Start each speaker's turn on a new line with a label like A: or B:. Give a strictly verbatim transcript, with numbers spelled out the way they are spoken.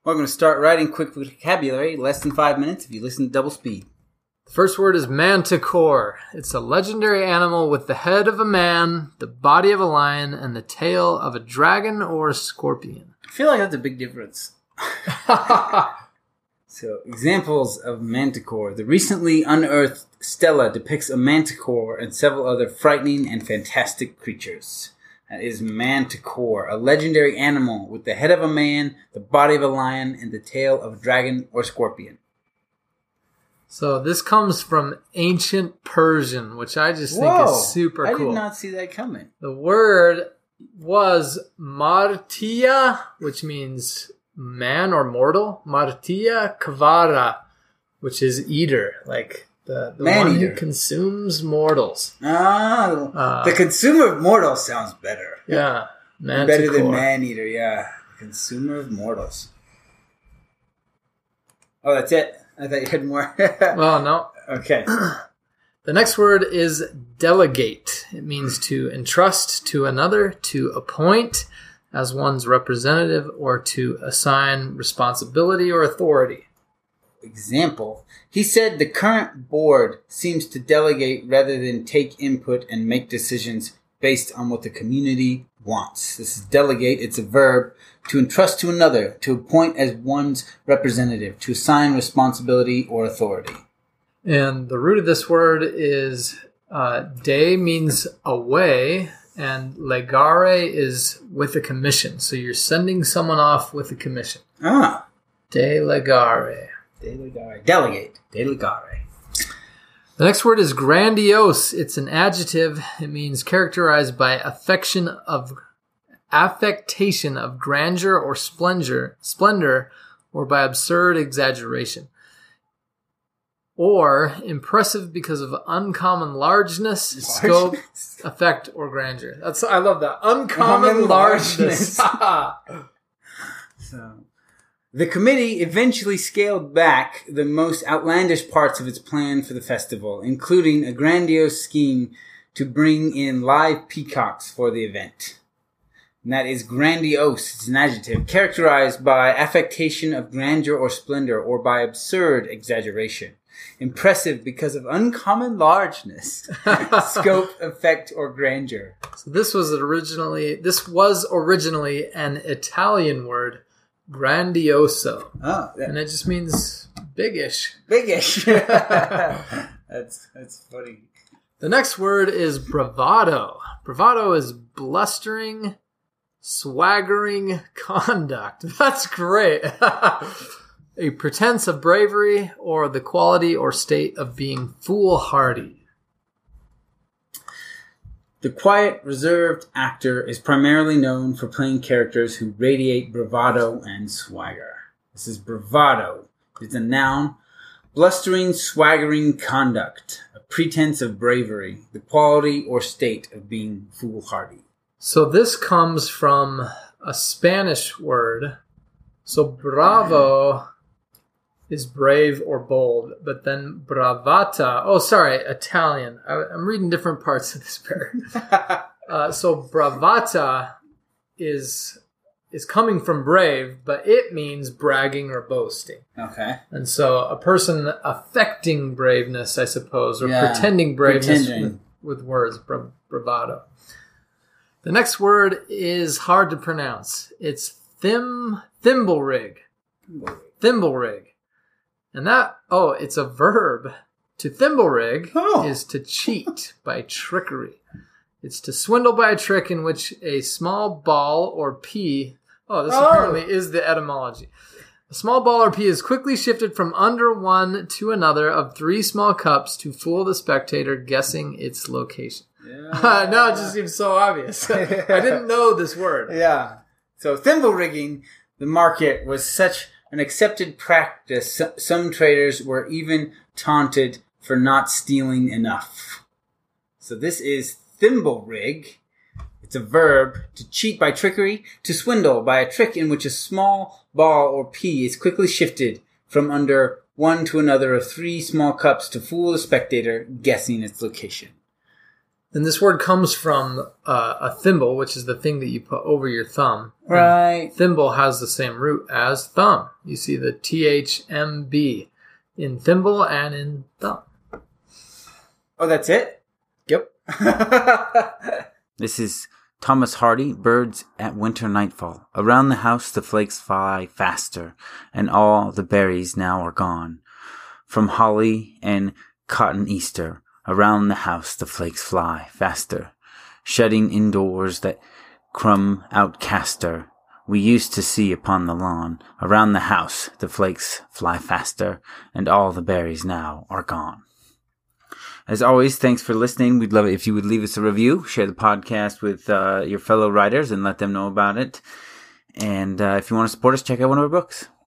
A: We're going to start writing quick vocabulary, less than five minutes if you listen to double speed.
B: The first word is manticore. It's a legendary animal with the head of a man, the body of a lion, and the tail of a dragon or a scorpion.
A: I feel like that's a big difference. So, examples of manticore. The recently unearthed stela depicts a manticore and several other frightening and fantastic creatures. That is manticore, a legendary animal with the head of a man, the body of a lion, and the tail of a dragon or scorpion.
B: So this comes from ancient Persian, which I just think
A: Whoa,
B: is super
A: I
B: cool.
A: I did not see that coming.
B: The word was martia, which means man or mortal. Martia kvara, which is eater, like the, the one who consumes mortals.
A: Ah, uh, the consumer of mortals sounds better.
B: Yeah, manticore.
A: Better than man-eater, yeah. Consumer of mortals. Oh, that's it? I thought you had more.
B: Well, no.
A: Okay.
B: The next word is delegate. It means to entrust to another, to appoint as one's representative, or to assign responsibility or authority.
A: Example. He said the current board seems to delegate rather than take input and make decisions based on what the community wants. This is delegate. It's a verb. To entrust to another, to appoint as one's representative, to assign responsibility or authority.
B: And the root of this word is uh, de means away, and legare is with a commission. So you're sending someone off with a commission.
A: Ah.
B: Delegare.
A: Delegare. Delegate. Delegare.
B: The next word is grandiose. It's an adjective. It means characterized by affection of affectation of grandeur or splendor, splendor, or by absurd exaggeration. Or impressive because of uncommon largeness, Large. scope, effect, or grandeur. That's I love that. Uncommon, uncommon largeness.
A: largeness. So, the committee eventually scaled back the most outlandish parts of its plan for the festival, including a grandiose scheme to bring in live peacocks for the event. And that is grandiose. It's an adjective characterized by affectation of grandeur or splendor, or by absurd exaggeration. Impressive because of uncommon largeness, scope, effect, or grandeur.
B: So this was originally this was originally an Italian word, grandioso.
A: Oh, that,
B: and it just means biggish.
A: Biggish. that's that's funny.
B: The next word is bravado. Bravado is blustering, swaggering conduct. That's great. A pretense of bravery or the quality or state of being foolhardy.
A: The quiet, reserved actor is primarily known for playing characters who radiate bravado and swagger. This is bravado. It's a noun. Blustering, swaggering conduct. A pretense of bravery. The quality or state of being foolhardy.
B: So this comes from a Spanish word. So bravo is brave or bold, but then bravata. Oh, sorry, Italian. I, I'm reading different parts of this paragraph. uh, so bravata is is coming from brave, but it means bragging or boasting.
A: Okay.
B: And so a person affecting braveness, I suppose, or yeah, pretending braveness with, with words, bra- bravado. The next word is hard to pronounce. It's thim, thimble rig. Thimble rig. And that, oh, it's a verb. To thimble rig oh. is to cheat by trickery. It's to swindle by a trick in which a small ball or pea, oh, this oh. apparently is the etymology. A small ball or pea is quickly shifted from under one to another of three small cups to fool the spectator guessing its location. Yeah. Now it just seems so obvious. I didn't know this word.
A: Yeah. So thimble rigging the market was such an accepted practice. Some traders were even taunted for not stealing enough. So this is thimble rig. It's a verb. To cheat by trickery. To swindle by a trick in which a small ball or pea is quickly shifted from under one to another of three small cups to fool the spectator guessing its location.
B: And this word comes from uh, a thimble, which is the thing that you put over your thumb.
A: Right.
B: And thimble has the same root as thumb. You see the T H M B in thimble and in thumb.
A: Oh, that's it?
B: Yep.
C: This is Thomas Hardy, Birds at Winter Nightfall. Around the house the flakes fly faster, and all the berries now are gone. From holly and cotton Easter, around the house the flakes fly faster, shedding indoors that crumb outcaster we used to see upon the lawn. Around the house the flakes fly faster, and all the berries now are gone. As always, thanks for listening. We'd love it if you would leave us a review, share the podcast with uh, your fellow writers, and let them know about it. And uh, if you want to support us, check out one of our books.